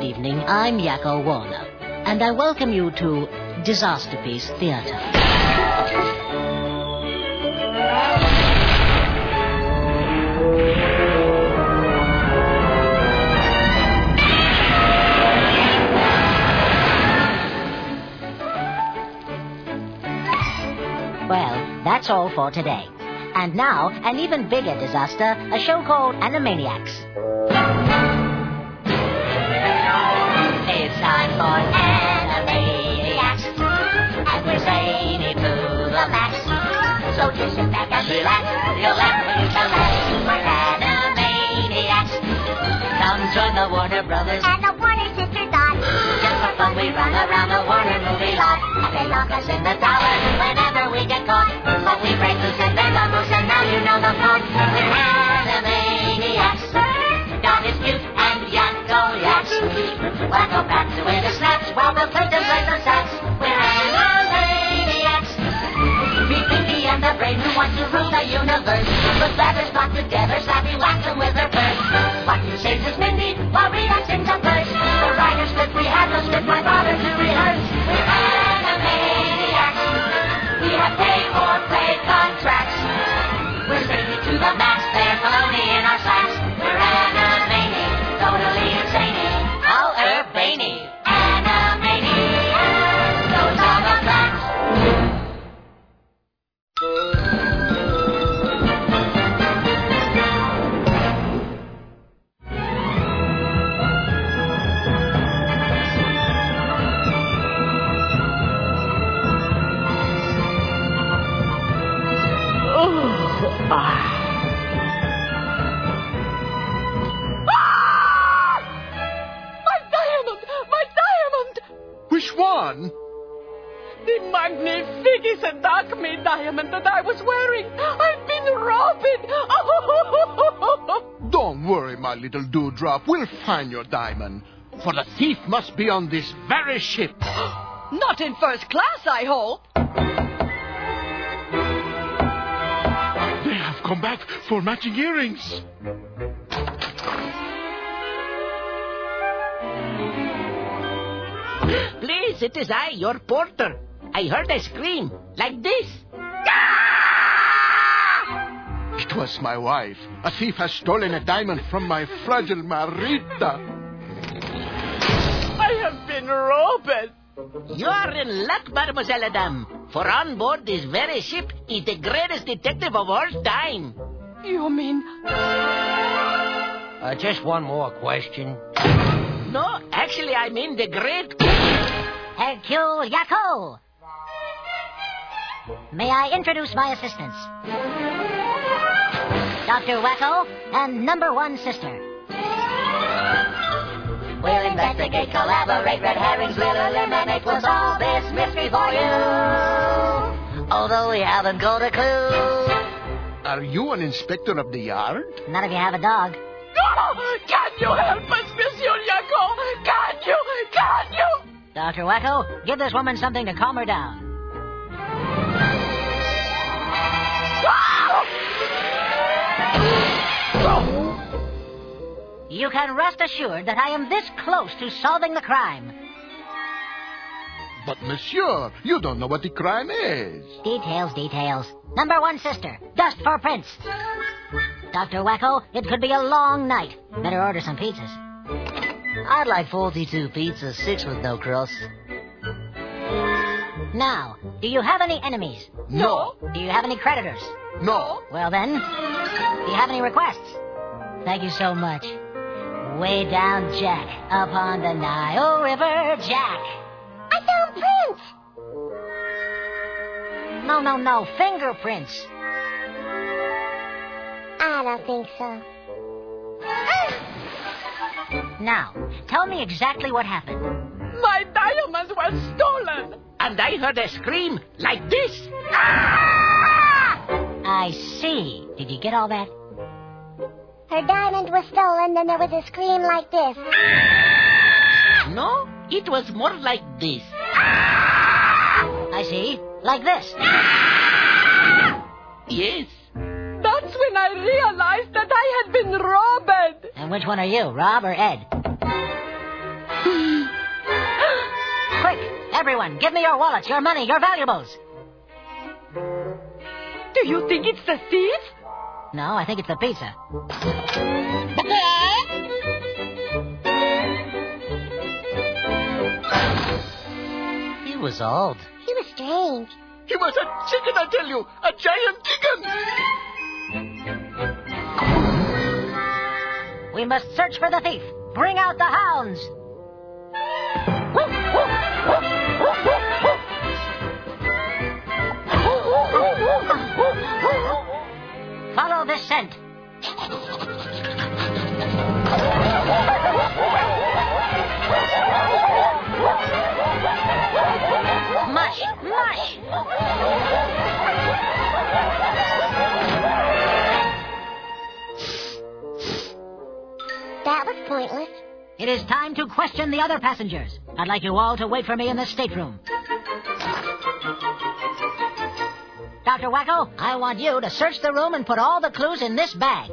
good evening. I'm Yakko Warner, and I welcome you to Disasterpiece Theatre. Well, that's all for today. And now, an even bigger disaster, a show called Animaniacs. It's time for Animaniacs, and we're zany to the max. So just sit back and relax, you'll laugh when you come back. We're Animaniacs. Come join the Warner Brothers and the Warner Sister Dot. Just for fun we run around the Warner movie lot, and they lock us in the tower whenever we get caught. But we break loose and they love us, and now you know the plot. We're Animaniacs. Dot is cute and Yakko yaks. Wacko bats away the snaps while Bill Clinton plays the sax. We're Animaniacs. Meet Pinky and the Brain who want to rule the universe. Put ladders locked together, Slappy whacks them with their purse. What you say is Mindy while Rita sings a verse. The writer's script we had no script, my father to rehearse. We're Animaniacs. We have pay-for-play contracts. We're zany to the max, there's baloney in our slacks. We're Animaniacs, totally insane. How urbane. Animaniacs, those are the facts. Which one? The magnificent Acme diamond that I was wearing. I've been robbed. Don't worry, my little dewdrop. We'll find your diamond. For the thief must be on this very ship. Not in first class, I hope. They have come back for matching earrings. Please, it is I, your porter. I heard a scream, like this. It was my wife. A thief has stolen a diamond from my fragile Marita. I have been robbed. You are in luck, Mademoiselle Adam. For on board this very ship is the greatest detective of all time. You mean... Just one more question. No, actually, I mean the great... Hercule Yakko! May I introduce my assistants? Dr. Wacko and number one sister. We'll investigate, collaborate, red herrings, we'll eliminate, we'll solve this mystery for you. Although we haven't got a clue. Are you an inspector of the yard? Not if you have a dog. Can you help us, Monsieur Yakko? Can you? Dr. Wacko, give this woman something to calm her down. You can rest assured that I am this close to solving the crime. But, monsieur, you don't know what the crime is. Details. Number one sister, dust for Prince. Dr. Wacko, it could be a long night. Better order some pizzas. I'd like 42 pizzas, 6 with no crust. Now, do you have any enemies? No. Do you have any creditors? No. Well then, do you have any requests? Thank you so much. Way down, Jack, upon the Nile River, Jack. I found Prince. No, fingerprints. I don't think so. Now, tell me exactly what happened. My diamonds were stolen. And I heard a scream like this. I see. Did you get all that? Her diamond was stolen, then there was a scream like this. No, it was more like this. I see. Like this. Yes. That's when I realized that I had been robbed. And which one are you, Rob or Ed? Quick, everyone, give me your wallets, your money, your valuables. Do you think it's the thief? No, I think it's the pizza. He was old. He was strange. He was a chicken, I tell you! A giant chicken! We must search for the thief. Bring out the hounds. Follow this scent. Mush! Mush! That was pointless. It is time to question the other passengers. I'd like you all to wait for me in the stateroom. Dr. Wacko, I want you to search the room and put all the clues in this bag.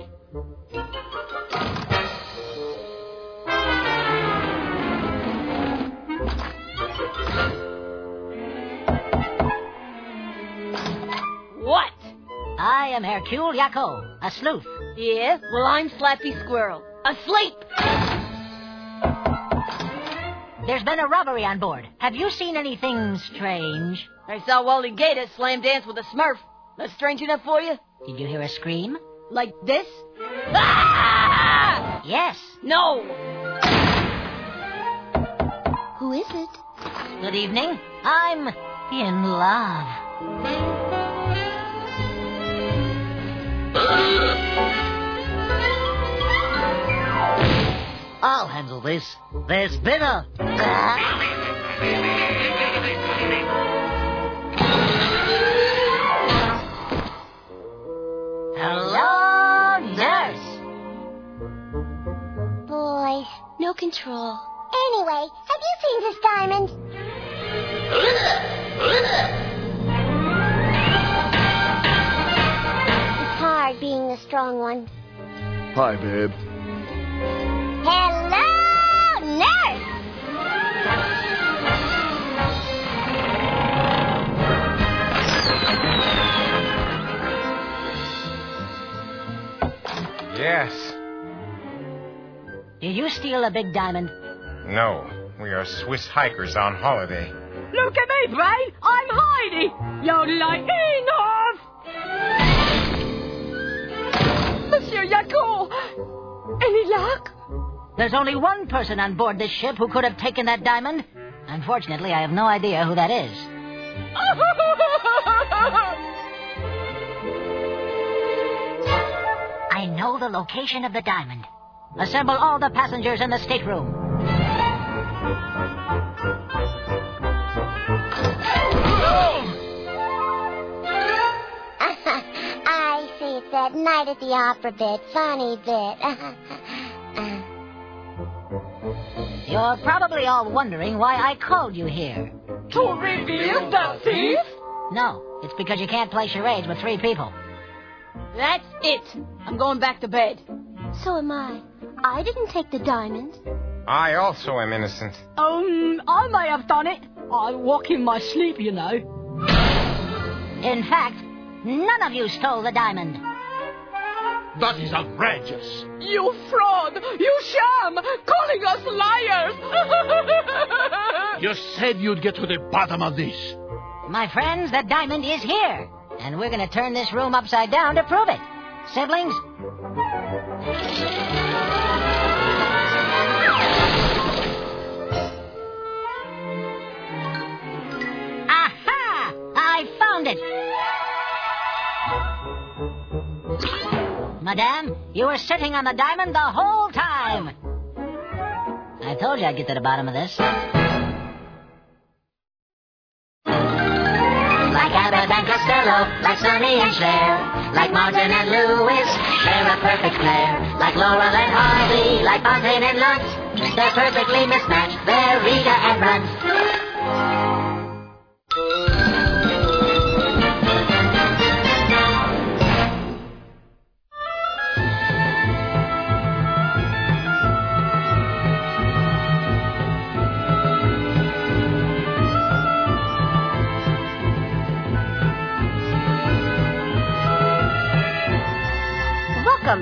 What? I am Hercule Yakko, a sleuth. Yeah? Well, I'm Slappy Squirrel. Asleep! There's been a robbery on board. Have you seen anything strange? I saw Wally Gator slam dance with a Smurf. That's strange enough for you? Did you hear a scream? Like this? Ah! Yes. No! Who is it? Good evening. I'm in love. I'll handle this. There's been a... Hello, nurse. Boys, no control. Anyway, have you seen this diamond? It's hard being the strong one. Hi, babe. Hello, nurse! Yes. Did you steal a big diamond? No. We are Swiss hikers on holiday. Look at me, Brain! I'm Heidi! Yodelite enough! Monsieur Yakko! Any luck? There's only one person on board this ship who could have taken that diamond. Unfortunately, I have no idea who that is. I know the location of the diamond. Assemble all the passengers in the stateroom. I see, it's that night at the opera bit. Funny bit. You're probably all wondering why I called you here. To reveal the thief? No, it's because you can't play charades with 3 people. That's it. I'm going back to bed. So am I. I didn't take the diamond. I also am innocent. I may have done it. I walk in my sleep, you know. In fact, none of you stole the diamond. That is outrageous. You fraud! You sham! Calling us liars! You said you'd get to the bottom of this. My friends, the diamond is here. And we're going to turn this room upside down to prove it. Siblings? Aha! I found it! Madame, you were sitting on the diamond the whole time. I told you I'd get to the bottom of this. Like Abbott and Costello, like Sonny and Cher, like Martin and Lewis, they're a perfect pair. Like Laurel and Harvey, like Fontaine and Luntz, they're perfectly mismatched, they're Rita and Runts.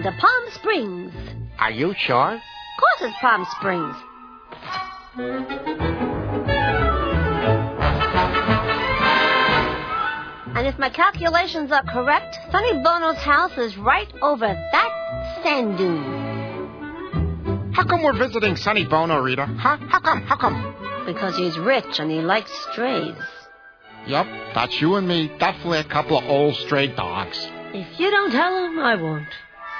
to Palm Springs. Are you sure? Of course it's Palm Springs. And if my calculations are correct, Sonny Bono's house is right over that sand dune. How come we're visiting Sonny Bono, Rita? Huh? How come? Because he's rich and he likes strays. Yep, that's you and me. Definitely a couple of old stray dogs. If you don't tell him, I won't.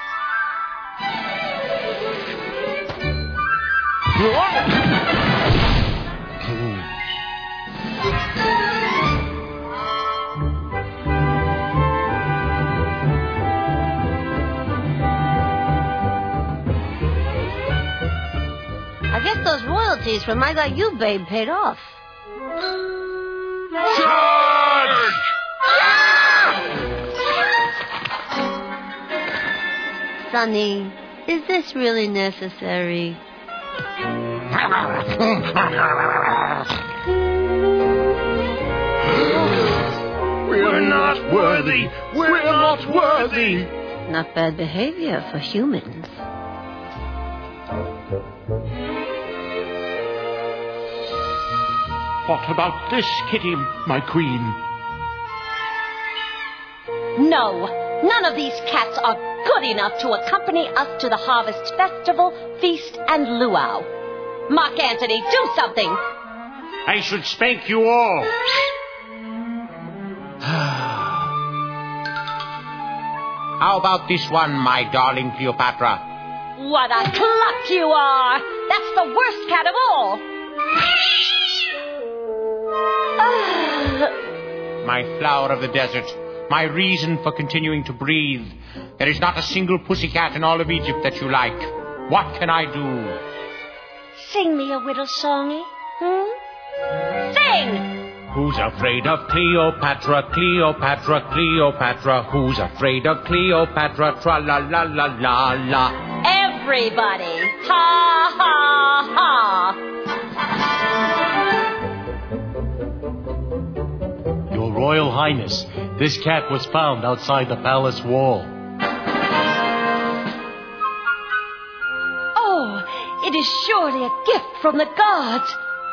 I guess those royalties from I Got You, Babe, paid off. Charge! Sonny, is this really necessary? We're not worthy. We're not worthy. Not bad behavior for humans. What about this, Kitty, my queen? No, none of these cats are good enough to accompany us to the Harvest Festival, Feast, and Luau. Mark Antony, do something. I should spank you all. How about this one, my darling Cleopatra? What a cluck you are! That's the worst cat of all. My flower of the desert, my reason for continuing to breathe. There is not a single pussycat in all of Egypt that you like. What can I do? Sing me a little songy. Sing! Who's afraid of Cleopatra, Cleopatra, Cleopatra? Who's afraid of Cleopatra, tra-la-la-la-la-la? Everybody! Ha, ha, ha! Your Royal Highness, this cat was found outside the palace wall. Oh, it is surely a gift from the gods.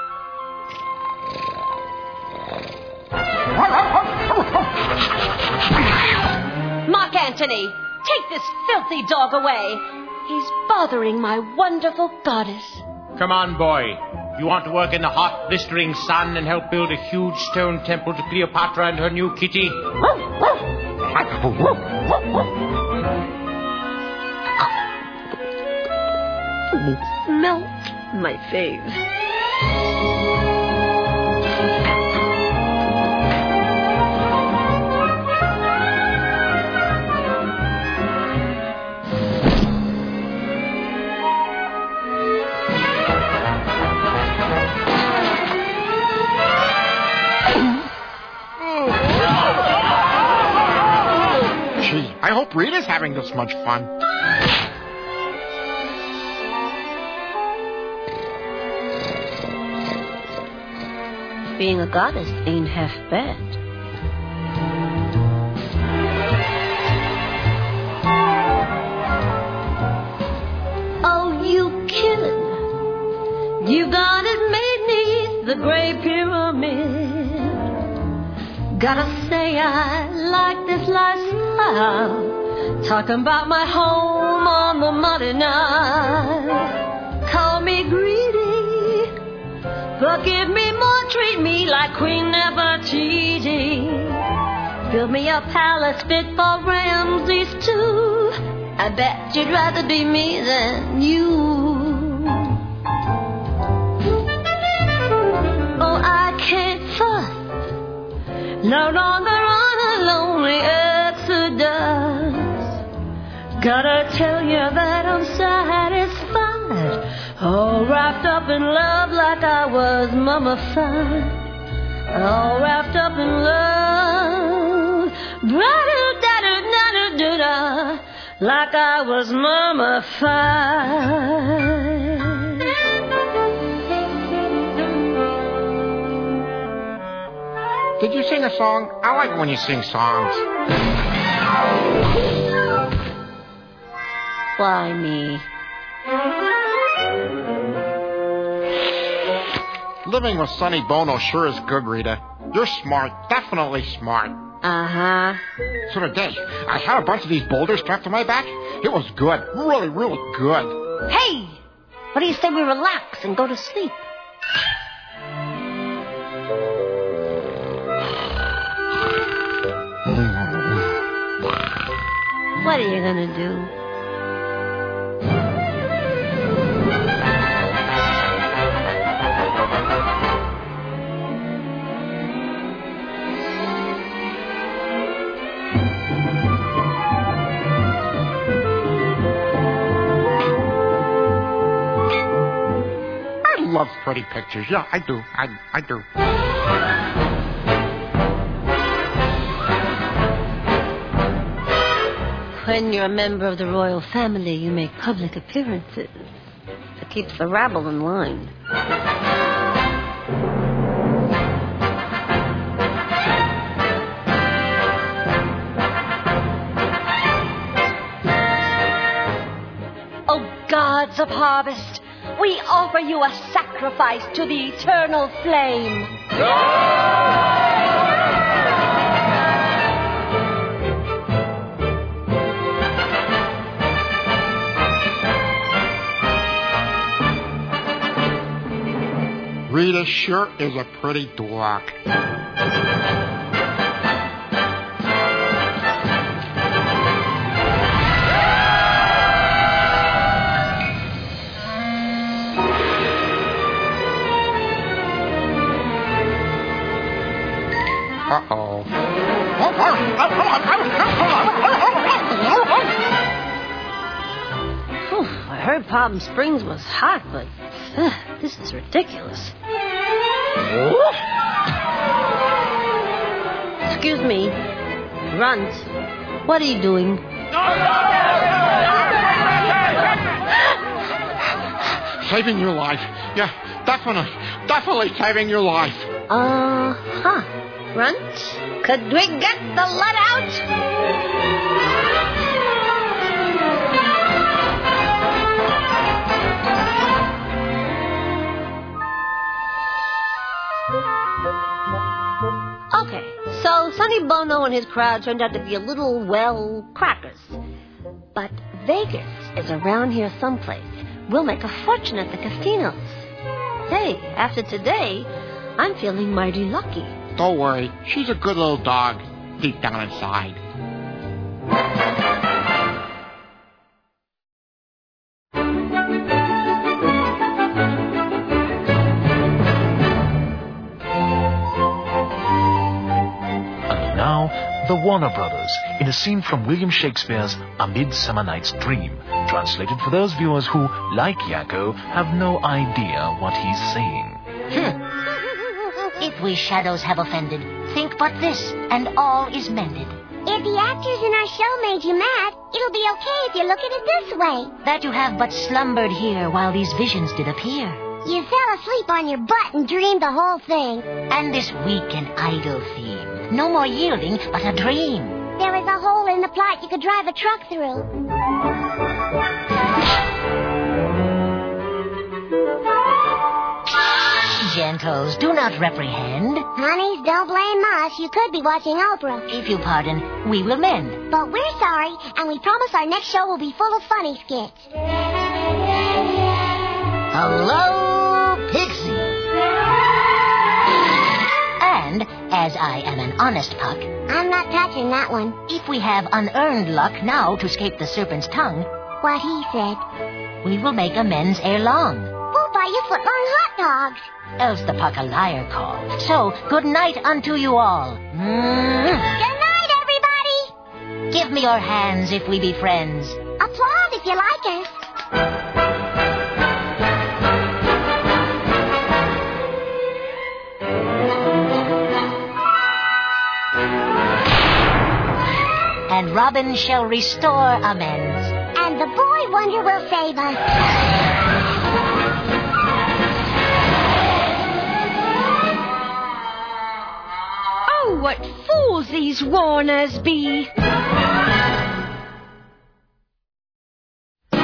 Mark Antony, take this filthy dog away. He's bothering my wonderful goddess. Come on, boy. You want to work in the hot, blistering sun and help build a huge stone temple to Cleopatra and her new kitty? Melt my fave. I hope Rita's having this much fun. Being a goddess ain't half bad. Oh, you killin'. You got it made beneath the Great Pyramid. Gotta say I like this lifestyle. Talking about my home on the muddy Nile. Call me greedy, but give me more, treat me like Queen Nefertiti. Build me a palace fit for Ramses too. I bet you'd rather be me than you. Oh, I can't fuss, no longer on a lonely exodus. Gotta tell you that I'm satisfied, all wrapped up in love like I was mummified. All wrapped up in love, da-da-da-da-da-da-da, like I was mummified. Did you sing a song? I like it when you sing songs. Why me? Living with Sonny Bono sure is good, Rita. You're smart. Definitely smart. Uh-huh. So today, I had a bunch of these boulders strapped to my back. It was good. Really, really good. Hey! What do you say we relax and go to sleep? What are you gonna do? I love pretty pictures. Yeah, I do. I do. When you're a member of the royal family, you make public appearances. It keeps the rabble in line. Oh, gods of harvest, we offer you a sacrifice to the eternal flame. Rita sure is a pretty dwarf. Uh-oh. I heard Palm Springs was hot, but this is ridiculous. Excuse me, Runt, what are you doing? Saving your life. Yeah, definitely saving your life. Runt, could we get the let out? Okay, so Sonny Bono and his crowd turned out to be a little, well, crackers. But Vegas is around here someplace. We'll make a fortune at the casinos. Hey, after today, I'm feeling mighty lucky. Don't worry, she's a good little dog, deep down inside. The Warner Brothers, in a scene from William Shakespeare's A Midsummer Night's Dream, translated for those viewers who, like Yakko, have no idea what he's saying. If we shadows have offended, think but this, and all is mended. If the actors in our show made you mad, it'll be okay if you look at it this way. That you have but slumbered here while these visions did appear. You fell asleep on your butt and dreamed the whole thing. And this weak and idle theme. No more yielding, but a dream. There is a hole in the plot you could drive a truck through. Gentles, do not reprehend. Honeys, don't blame us. You could be watching Oprah. If you pardon, we will mend. But we're sorry, and we promise our next show will be full of funny skits. Hello, Pixie. And, as I am an honest puck, I'm not touching that one. If we have unearned luck now to escape the serpent's tongue, what he said, we will make amends ere long. We'll buy you footlong hot dogs. Else the puck a liar call. So, good night unto you all. Good night, everybody. Give me your hands if we be friends. Applaud if you like us. And Robin shall restore amends. And the boy wonder will save us. Oh, what fools these Warners be!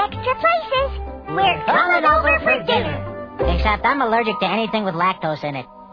extra places. We're coming over for dinner. Except I'm allergic to anything with lactose in it.